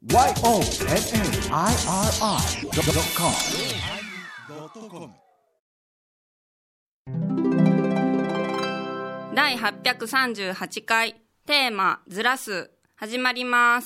YONNIRI.com 第838回テーマずらす始まります。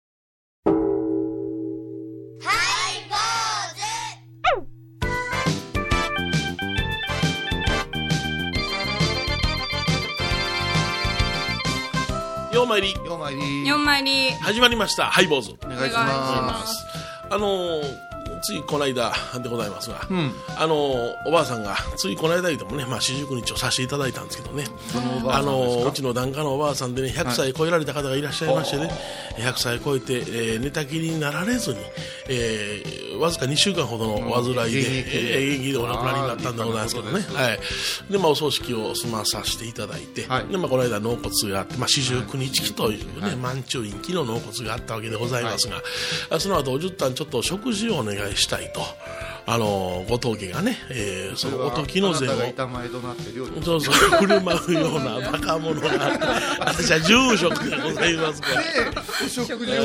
ようまいり 4枚入り始まりました。ハイボーズお願いします。 ついこの間でございますが、おばあさんがついこの間言うてもね、四十九日をさせていただいたんですけどね、うちの檀家のおばあさんでね、100歳超えられた方がいらっしゃいましてね、100歳超えて、寝たきりになられずに、わずか2週間ほどのお患いで、元気でお亡くなりになったんでございますけどね、でお葬式を済まさせていただいて、でこの間納骨があって、四十九日期というね、満中院期の納骨があったわけでございますが、その後おじゅったんちょっと食事をお願いしたいと、ご当家がね、そのお時の膳をそうそう振る舞うようなバカ者が私は住職がございますからお食事を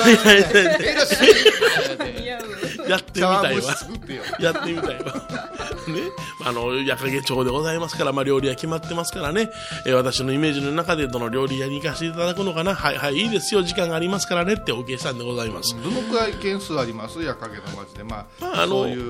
やってみたいわやってみたいわね、矢掛町でございますから、料理は決まってますからね、私のイメージの中でどの料理屋に行かせていただくのかな、はいいいですよ、時間がありますからねってお受けしたんでございます。 どのくらい件数あります？矢掛の町で、そういう、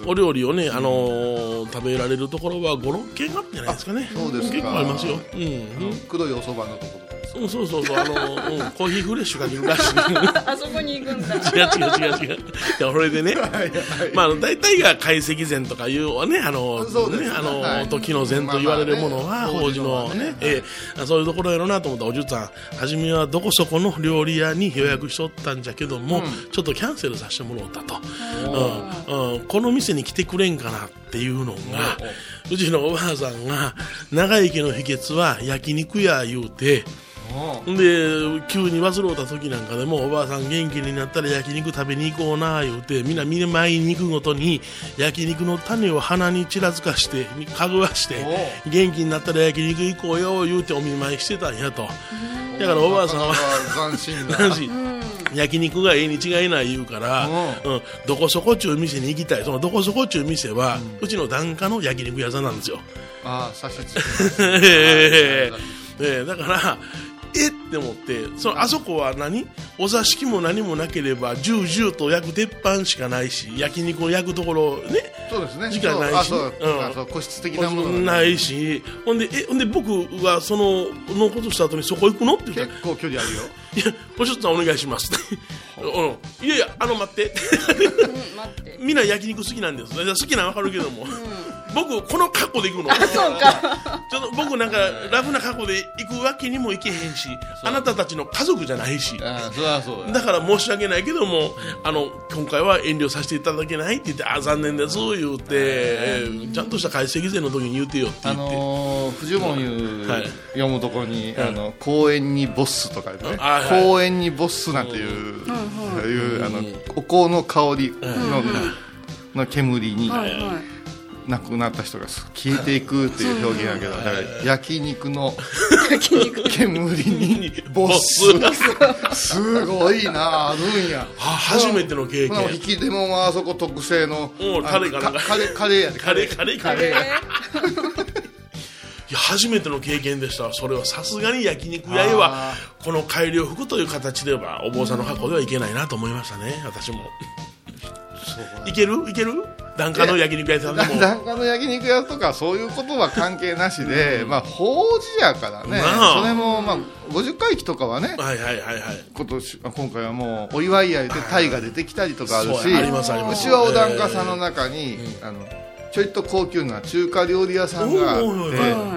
お料理をね、食べられるところは5、6軒あるんじゃないですかね。 そうですか。 結構ありますよ。 黒いお蕎麦のところとかですか？ そうコーヒーフレッシュがいるらしいあそこに行くんだ。 違うそれでね、大体が懐石膳とかいうね、時の膳と言われるものは法事のね、そういうところやろうなと思ったおじゅっさん、初めはどこそこの料理屋に予約しとったんじゃけども、ちょっとキャンセルさせてもらったと、この店に来てくれんかなっていうのが、うちのおばあさんが長生きの秘訣は焼肉や言うて、で急に忘れた時なんかでも、おばあさん元気になったら焼肉食べに行こうな言うて、みんな毎肉ごとに焼肉の種を鼻にちらつかしてかぐわして、元気になったら焼肉行こうよ言うてお見舞いしてたんやと。だからおばあさんは斬新だ焼肉がええに違いない言うから、どこそこっちゅう店に行きたい。そのどこそこっちゅう店は、うちの檀家の焼肉屋さんなんですよ。 差し付けだからって思って、あそこはお座敷も何もなければジュージューと焼く鉄板しかないし、焼肉を焼くところね、 そうですね、 時間ないし、 個室的なものないし、ほんで僕はその納骨した後にそこ行くのって言ったら、 結構距離あるよ。 いや、おしょっさんお願いしますいや待ってみんな焼肉好きなんです。好きなの分かるけども、僕この格好で行くのそうかちょっと僕なんかラフな格好で行くわけにもいけへんし、あなたたちの家族じゃないし、だから申し訳ないけども、今回は遠慮させていただけないって言って、残念です言うて、ちゃんとした懐石膳の時に言うてよって言って、 不呪文読むところに、公園にボッスとかね、公園にボッスなんていうお香の香りの煙に亡くなった人が消えていくっていう表現やけど、だから焼肉の煙にボッスすごいな、あるんや。 初めての経験。 引き出物はあそこ特製のカレーやで、カレーいや、初めての経験でした。それはさすがに焼肉屋へはこの改良服という形ではお坊さんの格好ではいけないなと思いましたね、私も。いける檀家の焼肉屋さんでも、 檀家の焼肉屋とかそういうことは関係なしで、法事やからね、それも50回忌とかはね、今回はもうお祝いやでタイが出てきたりとかあるし、うちはお檀家さんの中にちょいと高級な中華料理屋さんがあって、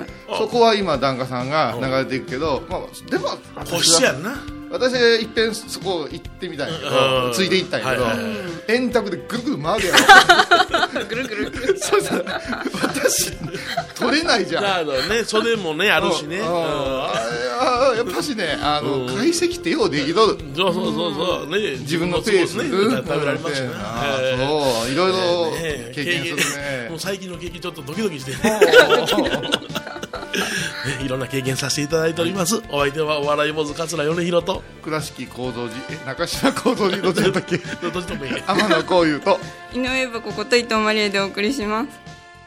そこは今檀家さんが流れていくけど、でも個室やんな。 私はいっぺんそこ行ってみたんやけど、ついて行ったんやけど、円卓でぐるぐる回るやろぐるぐるそう私取れないじゃん。 なるほどね、袖もねあるしね。 やっぱしね、懐石ってようできとる。 そうね、 自分のペースで食べられますしね。 そう、いろいろ経験するね。 もう最近の経験ちょっとドキドキしてね。 いろんな経験させていただいております。お相手はお笑い坊主桂米広と倉敷幸三寺中島幸三寺どっちだったっけどっちでもいい天野幸雄と井上部ここと伊藤マリエでお送りします。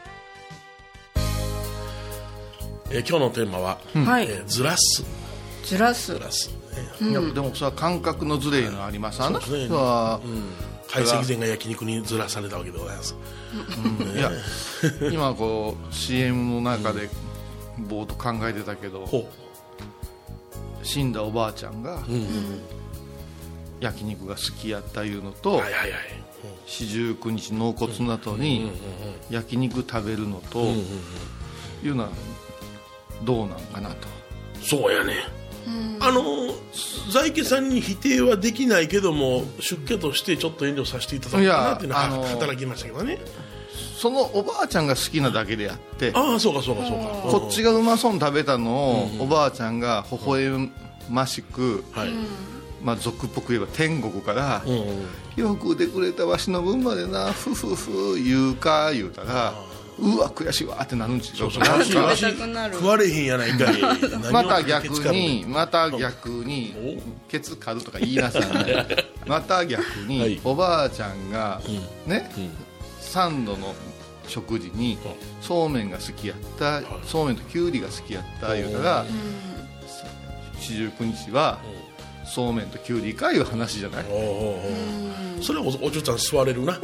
今日のテーマは、ずらす。 ずらす。 いやでもそれは感覚のずれいうのはあります。 そうですね。懐石膳が焼肉にずらされたわけでございます。 いや今こう CM の中でぼーっと考えてたけど、死んだおばあちゃんが焼肉が好きやったいうのと、四十九日納骨の後に焼肉食べるのというのはどうなんかなと。 そうやね。在家さんに否定はできないけども、出家としてちょっと遠慮させていただくかなっていうのは働きましたけどね。 そのおばあちゃんが好きなだけであって、 そうかこっちがうまそうに食べたのをおばあちゃんが微笑ましく、俗っぽく言えば天国からよくでくれたわしの分までなふふふ言うか言うたら、うわ悔しいわってなるんですよ。 食われへんやないかいまた逆にケツ刈るとか言いなさいまた逆におばあちゃんがね、3度の食事にそうめんが好きやった、そうめんときゅうりが好きやった言うたら、四十九日はそうめんときゅうりかいう話じゃない。 それはお嬢ちゃん座れるな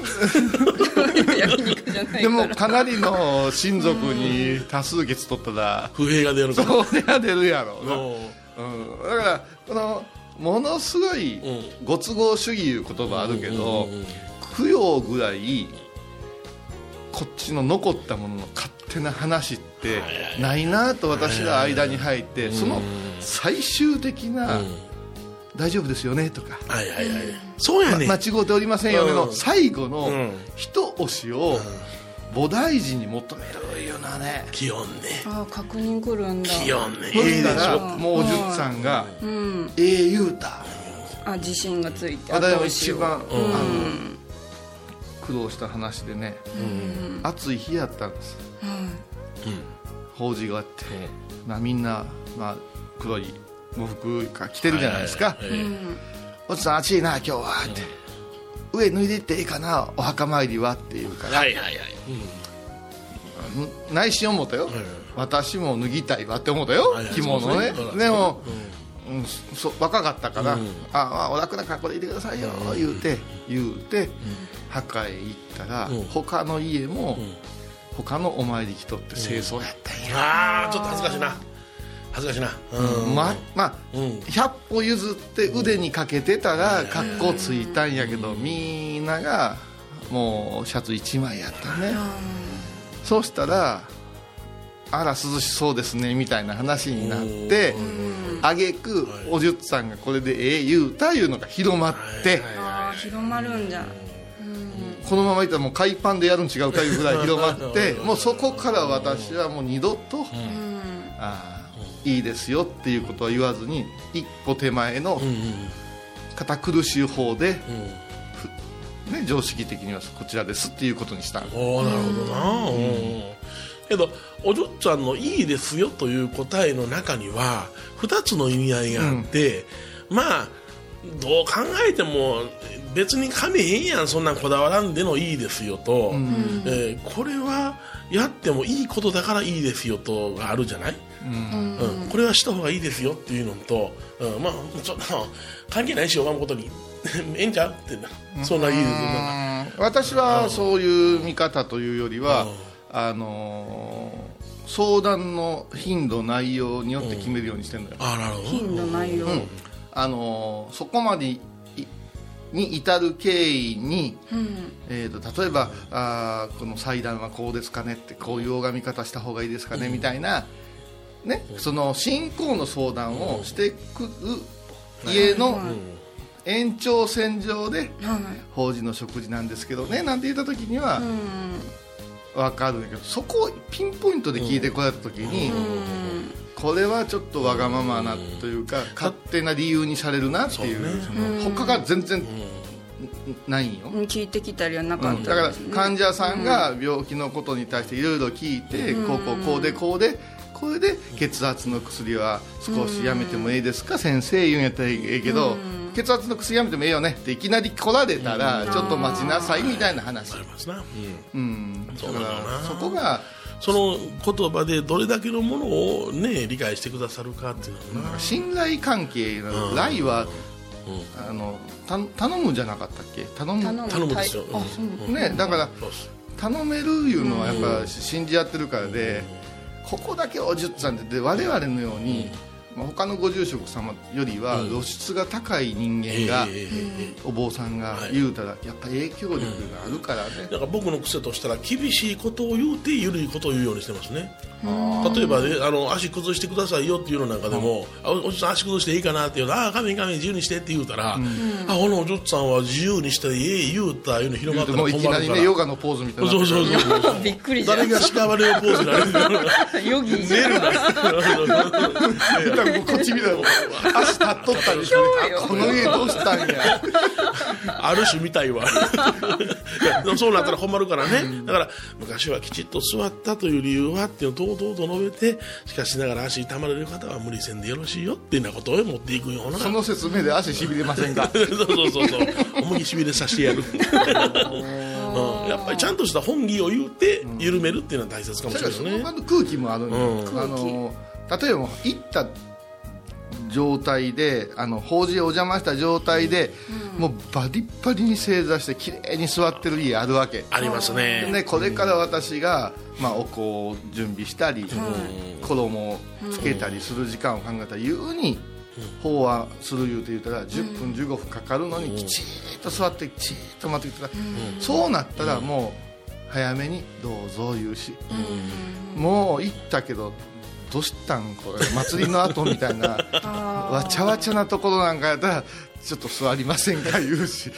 でもかなりの親族に多数決取ったら不平が出るから。 それが出るやろうな。だからこのものすごいご都合主義いう言葉あるけど、供養ぐらいこっちの残ったものの勝手な話ってないなと私が間に入って、その最終的な大丈夫ですよねとか、 そうやね、 間違うておりませんよねの最後の一押しを菩提寺に求めるようなね。 気温ね。 確認来るんだ。 気温ね。 そしたらもうおじゅっさんが言うた。 自信がついて。 私は一番苦労した話でね、暑い日やったんです。法事があって、みんな黒い喪服が着てるじゃないですか。おじさん暑いな今日はって、上脱いでいっていいかなお墓参りはって言うから、内心思ったよ、私も脱ぎたいわって思ったよ、着物ね。でも若かったから、お楽な格好でいてくださいよ言うて墓へ行ったら、他の家も他のお参り来とって清掃やったんや。 ちょっと恥ずかしいな。 100歩譲って腕にかけてたら格好ついたんやけど、みんながもうシャツ1枚やったね。そうしたらあら涼しそうですねみたいな話になって、挙句おじゅっさんがこれで言うたいうのが広まって、 広まるんじゃ。 このままいったらもう海パンでやるん違うかいうぐらい広まってもうそこから私はもう二度といいですよっていうことは言わずに、一歩手前の堅苦しい方で、常識的にはこちらですっていうことにした。 なるほどな。けどお嬢ちゃんのいいですよという答えの中には2つの意味合いがあって、どう考えても別にかめへんやん、そんなんこだわらんでのいいですよと、これはやってもいいことだからいいですよとがあるじゃない。これはした方がいいですよっていうのと、ちょっと関係ないし拝むことにええんちゃうってそんないいですよ。 私はそういう見方というよりは、相談の頻度内容によって決めるようにしてるのよ。 なるほど。 頻度内容、 そこまでに至る経緯に、例えばこの祭壇はこうですかねって、こういう拝み方した方がいいですかねみたいな、その信仰の相談をしてくる家の延長線上で法事の食事なんですけどねなんて言った時には分かるんだけど、そこをピンポイントで聞いてこられた時に、これはちょっとわがままなというか、勝手な理由にされるなっていう、他が全然ないんよ。 聞いてきたりはなかった、 だから患者さんが病気のことに対していろいろ聞いて、こうでこれで血圧の薬は少しやめてもいいですか先生言うんやったらいいけど、血圧の薬やめてもいいよねっていきなり来られたらちょっと待ちなさいみたいな話。だからそこがその言葉でどれだけのものを、ね、理解してくださるかっていうのが信頼関係の来は、頼むじゃなかったっけ。頼むですよ、 ね、だから頼めるいうのはやっぱ信じ合ってるからで、ここだけおじゅっさんって我々のように、他のご住職様よりは露出が高い人間が、お坊さんが言うたらやっぱ影響力があるからね。 だから僕の癖としたら厳しいことを言うて緩いことを言うようにしてますね。例えば、ね、足崩してくださいよっていうのなんかでも、おじさん足崩していいかなって言うと、カメ自由にしてって言うたら、このお嬢さんは自由にして言うたいうの広まったら困るから、もういきなりねヨガのポーズみたいな。そうびっくりじゃん。 誰が鹿割れのポーズになるヨギ寝るなもうこっち見たら足立っとったんでしょうね。この家どうしたんやある種みたいわそうなったら困るからね。だから昔はきちっと座ったという理由はっていうのを堂々と述べて、しかしながら足痛まれる方は無理せんでよろしいよっていうようなことを持っていくような。 その説明で足しびれませんかそう思いしびれさせてやるやっぱりちゃんとした本義を言うて緩めるっていうのは大切かもしれないね。 その空気もあるんで、例えば行った状態で法事へお邪魔した状態で、もうバリッバリに正座してきれいに座ってる家あるわけ。 ありますね。 でこれから私が、お香を準備したり、衣をつけたりする時間を考えたら言うに法話する言うたら10分15分かかるのにきちっと座ってきちっと待ってきたら、そうなったらもう早めにどうぞ言うし、もう行ったけどどうしたんこれ祭りの後みたいなわちゃわちゃなところなんかやったらちょっと座りませんか言うし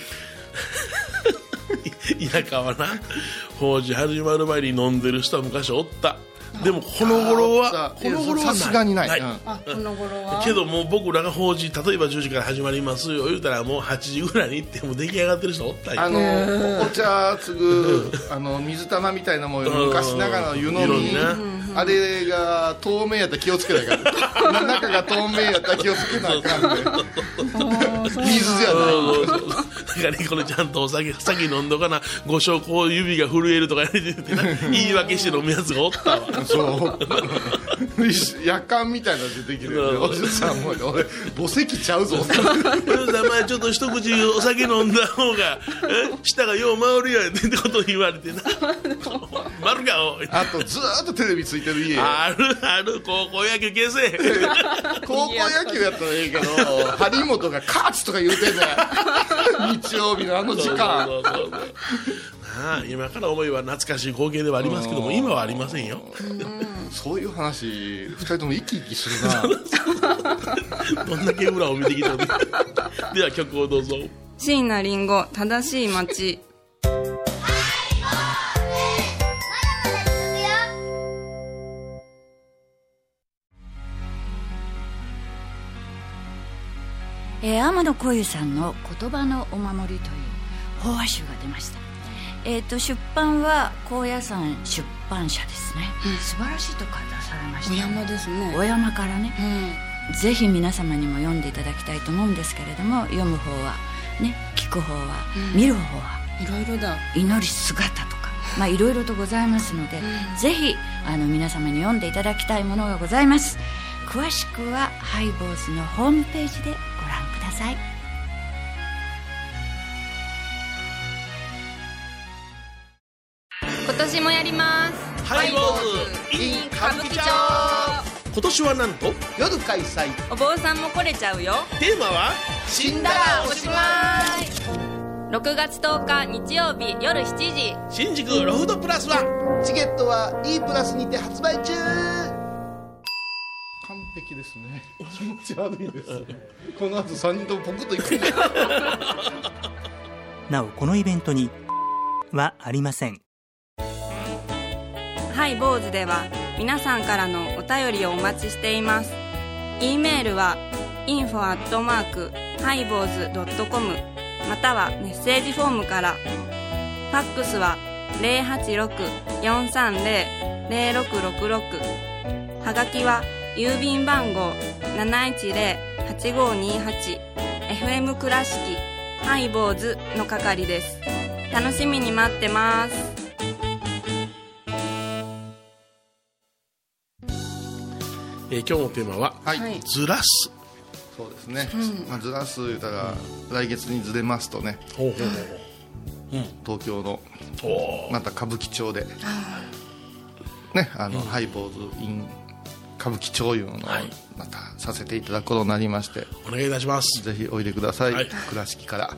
田舎はな、法事始まる前に飲んでる人は昔おった。でもこの頃はさすがにない、 この頃はけどもう僕らが法事例えば10時から始まりますよ言うたらもう8時ぐらいに行ってもう出来上がってる人おったよ。 お茶継ぐ水玉みたいなもん昔ながらの湯飲み、あれが透明やったら気をつけないから中が透明やったら気をつけないから水じゃないだからこれちゃんとお酒先飲んどかな、ご証拠指が震えるとか言ってな言い訳して飲むやつがおったわそう夜間みたいなの出てきてるおじさんも俺墓石ちゃうぞちょっと一口お酒飲んだ方が舌がよう回るやんってこと言われてな丸かおい。 あとずーっとテレビついてる家ある高校野球消せ高校野球やったらいいけど張本がカーツとか言うてんね日曜日の時間今から思えば懐かしい光景ではありますけども今はありませんよ。 そういう話2人とも生き生きするなどんだけ裏を見てきたのででは曲をどうぞ。 椎名林檎正しい街。 天野幸雄さんの言葉のお守りという法話集が出ました。出版は高野山出版社ですね、素晴らしいとこから出されました。 お山ですね。 お山からね、ぜひ皆様にも読んでいただきたいと思うんですけれども、読む方はね、聞く方は、見る方はいろいろだ。 祈り姿とかいろいろとございますので、ぜひ皆様に読んでいただきたいものがございます。詳しくはハイボーズのホームページでご覧ください。 今年もやります。 ハイボーズ in 歌舞伎町。今年はなんと夜開催。 お坊さんも来れちゃうよ。 テーマは死んだらおしまい。6月10日日曜日夜7時、 新宿ロフトプラスワン。 チケットは E プラスにて発売中。完璧ですね。気持ち悪いですこの後3人ともポクッといくなおこのイベントにはありません。 ハイボーズでは皆さんからのお便りをお待ちしています。 E メールは info@highboz.com またはメッセージフォームから。ファックスは 086-430-0666 はがきは郵便番号 710-8528 FM 倉敷ハイボーズの係です。楽しみに待ってます。 今日のテーマは、ずらす。 そうですね、ずらす言うたら、来月にずれますとね、東京のまた歌舞伎町でね、ハイボーズ in 歌舞伎町いうのをまたさせていただくことになりまして、 お願いいたします。 ぜひおいでください、倉敷から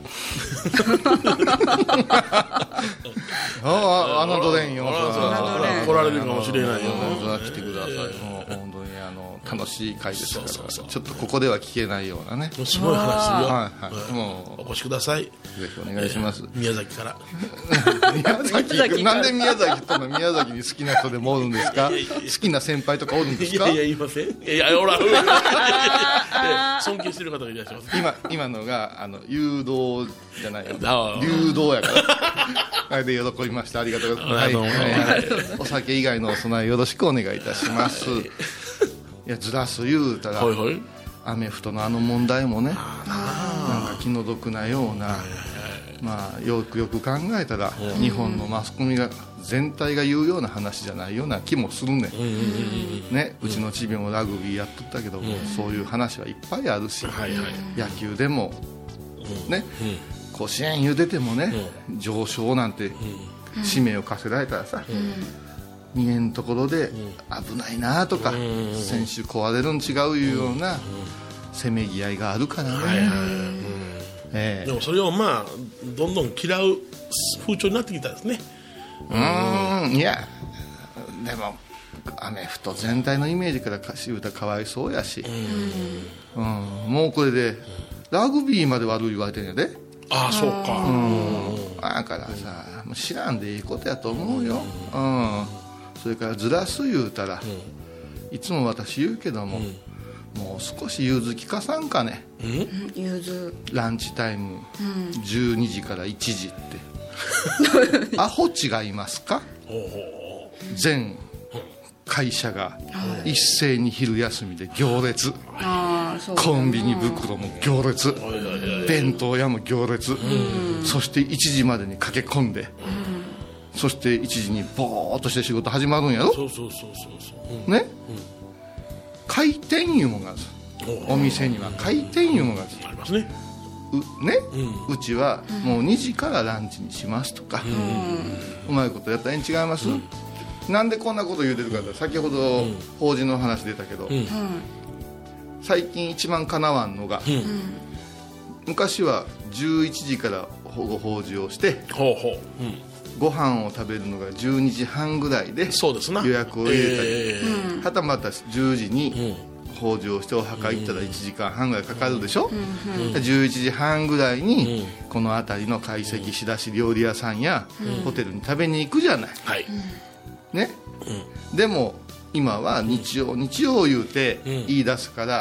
侮れんよ、 来られるかもしれないよ、 来てください。もう本当に楽しい会ですから、ちょっとここでは聞けないようなね、 すごい話よ。 もうお越しください。 ぜひお願いします。 宮崎から。 宮崎なんで宮崎との宮崎に好きな人でもおるんですか？好きな先輩とかおるんですか？ いやいません。いやほら尊敬してる方がいらっしゃいます。 今のが誘導じゃないよ、流動やからあれで喜びました。ありがとうございます。お酒以外のお供えよろしくお願いいたします。いや、ずらす言うたら、アメフトの問題もね、なんか気の毒なような、まあよく考えたら、日本のマスコミが全体が言うような話じゃないような気もするね。ね、うちのチビもラグビーやっとったけども、そういう話はいっぱいあるし、野球でもね、甲子園言うててもね、上昇なんて使命を課せられたらさ、見えんところで危ないなとか、選手壊れるん違ういうようなせめぎ合いがあるからね。 でもそれをまあどんどん嫌う風潮になってきたんですね。 いやでもアメフト全体のイメージから言うたらかわいそうやし、もうこれでラグビーまで悪い言われてるんやで。 ああ、そうか。 だからさ、知らんでいいことやと思うよ。それからずらす言うたら、いつも私言うけども、もう少し融通聞かさんかね。ランチタイム、12時から1時ってアホ違いますか？全会社が一斉に昼休みで行列、コンビニ袋も行列、弁当屋も行列、そして1時までに駆け込んで、そして1時にボーっとして仕事始まるんやろ。ね、開店いうもんがある。お店には開店いうもんがありますね。うちはもう2時からランチにしますとか、うまいことやったら違います？なんでこんなこと言うてるかって、先ほど法事の話出たけど、最近一番かなわんのが、昔は11時から法事をして、ご飯を食べるのが12時半ぐらいで予約を入れたり、はたまた10時に法事をしてお墓行ったら1時間半ぐらいかかるでしょ。11時半ぐらいにこの辺りの懐石仕出し料理屋さんやホテルに食べに行くじゃない、ね。でも今は日曜言うて言い出すから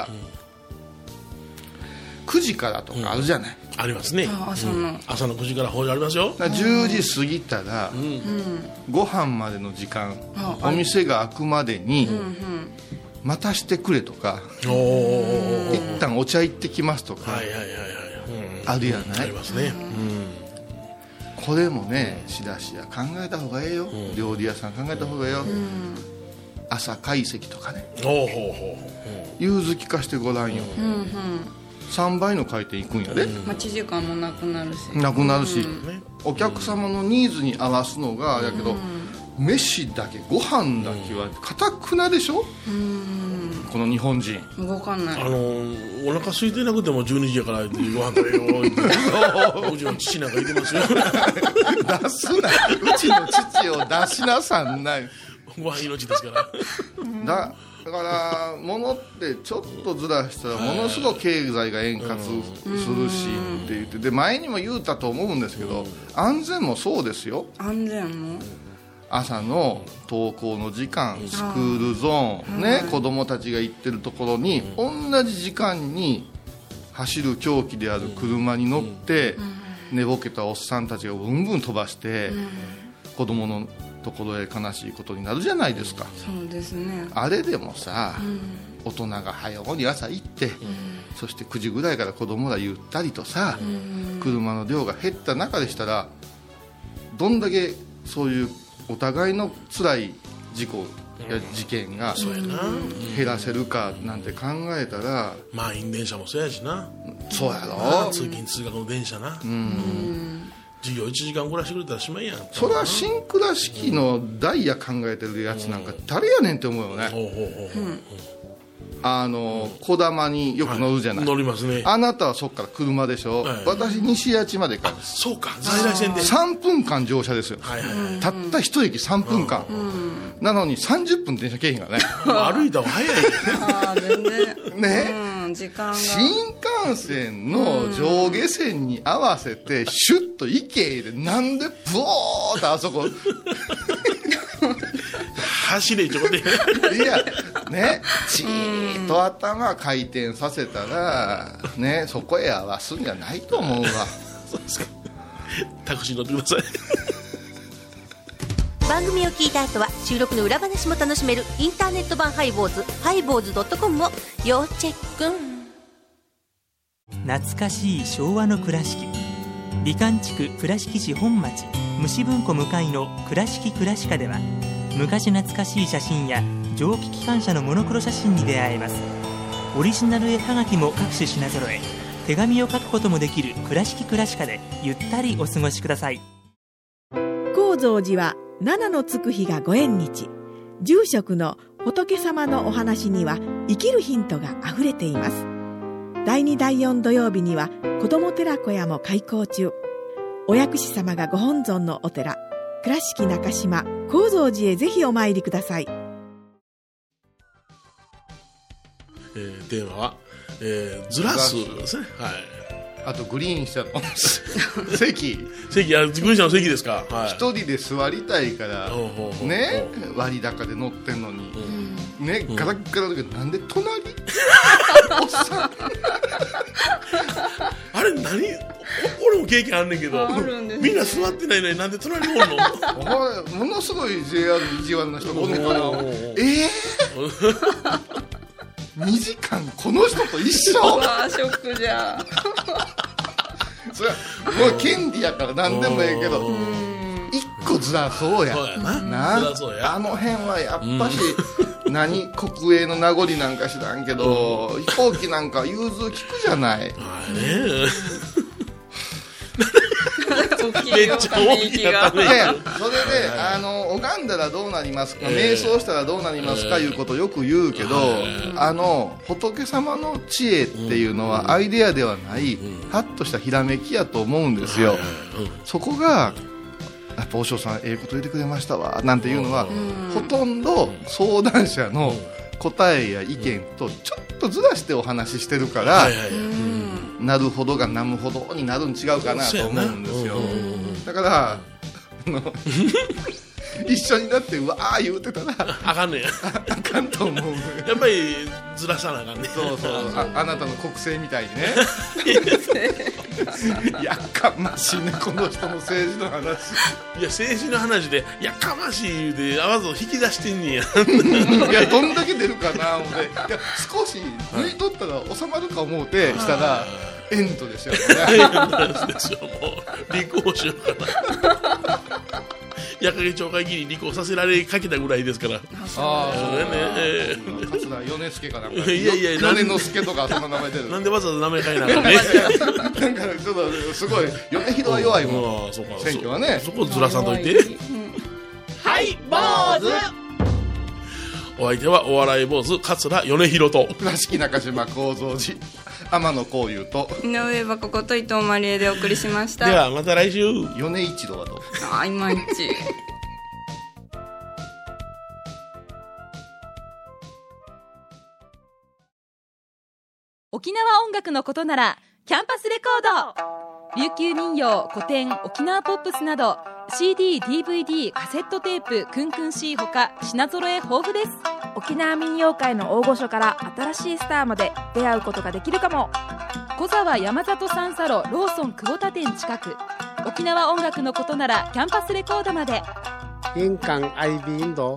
、9時からとかあるじゃない、 ありますね。朝の9時から法事ありますよ。 10時過ぎたら、ご飯までの時間、お店が開くまでに待たしてくれとか、一旦お茶行ってきますとかあるやない。 ありますね。 これもね、仕出し屋考えた方がええよ、料理屋さん考えた方がええよ。朝会席とかね、融通聞かしてごらんよ。3倍の回転いくんやで。 待ち時間もなくなるし、 お客様のニーズに合わすのがやけど、飯だけご飯だけは固くなでしょ。この日本人動かない。 お腹空いてなくても12時やからご飯食べよう。うちの父なんか言ってますよ。 出すな、うちの父を出しなさんない。 ご飯命ですから。 だから物ってちょっとずらしたらものすごく経済が円滑するしって言って、で前にも言うたと思うんですけど、安全もそうですよ。 安全も朝の登校の時間、スクールゾーン、ね、子供たちが行ってるところに同じ時間に走る凶器である車に乗って寝ぼけたおっさんたちがブンブン飛ばして子供のところへ悲しいことになるじゃないですか。 そうですね。 あれでもさ、大人が早うに朝行って、そして9時ぐらいから子供らゆったりとさ、車の量が減った中でしたら、どんだけそういうお互いの辛い事故や事件が減らせるかなんて考えたら、 満員電車もそうやしな。 そうやろ、 通勤通学の電車な。授業1時間ぐらいしてくれたらしまいやん。 それは新倉敷のダイヤ考えてるやつなんか誰やねんって思うよね。小玉によく乗るじゃない、 乗りますね。 あなたはそっから車でしょ、私西八まで帰る。 そうか、在来線で 3分間乗車ですよ、たった1駅3分間、なのに30分電車経費がね歩いた方が早い全然ね、 時間が新幹線の上下線に合わせてシュッと行けで、なんでブオーってあそこ走れちょこでいやね、チーッと頭回転させたらね、そこへ合わすんじゃないと思うわ。 そうですか。タクシー乗ってください。 番組を聞いた後は収録の裏話も楽しめるインターネット版ハイボーズ、ハイボーズ.com を要チェック。 懐かしい昭和の倉敷、美観地区倉敷市本町虫文庫向かいの倉敷倉歯科では、昔懐かしい写真や蒸気機関車のモノクロ写真に出会えます。オリジナル絵はがきも各種品揃え、手紙を書くこともできる倉敷倉歯科でゆったりお過ごしください。 高蔵寺は七のつく日がご縁日。住職の仏様のお話には生きるヒントがあふれています。第2第4土曜日には子ども寺小屋も開校中。お薬師様がご本尊のお寺、倉敷中島・高蔵寺へぜひお参りください。 テーマは、ずらすですね。はい。 あとグリーン車の席、グリーン車の席ですか。 一人で座りたいからね、割高で乗ってんのにね、ガラッガラだけど、なんで隣おっさんあれ何、俺も経験あんねんけど、みんな座ってないのになんで隣におんのものすごい JR 意地悪な人がおんねんから、2時間この人と一緒。 ショックじゃそれはもう権利やから何でもええけど、一個ずらそうやな。あの辺はやっぱし何、国営の名残なんか知らんけど、飛行機なんか融通利くじゃない。 めっちゃ大きなため息。 それで拝んだらどうなりますか、瞑想したらどうなりますかいうことをよく言うけど、仏様の知恵っていうのはアイデアではない、はっとしたひらめきやと思うんですよ。そこがやっぱ和尚さんええこと言ってくれましたわなんていうのは、ほとんど相談者の答えや意見とちょっとずらしてお話ししてるから、なるほどがなむほどになるん違うかなと思うんですよ。だから一緒になってうわー言うてたらあかんねん。 あかんと思う。 やっぱりずらさなあかんねん。 そうそう、あなたの国政みたいにねやかましいね、この人の政治の話。 いや、政治の話でやかましい言うてあわず引き出してんねやいや、どんだけ出るかな思って、いや少し抜いとったら収まるか思うてしたらエンドですよね。 エンドですよ。もう立候補しようかな。矢掛町会議に立候補させられかけたぐらいですから。 ああ、そうね。桂米助かなんか。 いやいや、 米之助とかそんな名前出る。 なんでわざわざ名前変えなあかんね。 なんかちょっとすごい米広は弱いもん。選挙はね。 そこずらさんといて。 はい、坊主。 お相手はお笑い坊主桂米広と倉敷中島高蔵寺天野幸雄と井上はここと伊藤マリエでお送りしました。 ではまた来週。 米一郎はどう？ いまいち。 沖縄音楽のことならキャンパスレコード。琉球民謡、古典、沖縄ポップスなど CD、DVD、カセットテープ、クンクン C ほか品揃え豊富です。 沖縄民謡界の大御所から新しいスターまで出会うことができるかも。小沢山里三佐路ローソン久保田店近く。沖縄音楽のことならキャンパスレコードまで。 인강 아이비인도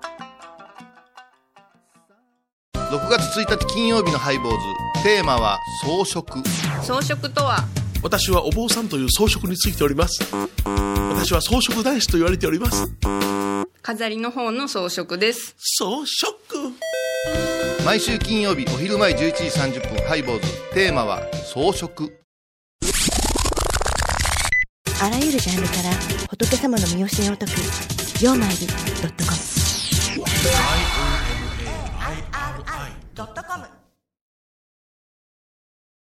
6月1日金曜日のハイボーズ、テーマは装飾。 装飾とは、 私はお坊さんという装飾についております。私は装飾男子と言われております。 飾りの方の装飾です。 装飾。 毎週金曜日お昼前11時30分ハイボーズ、テーマは装飾。 あらゆるジャンルから仏様の身教えを説く曜マイル.com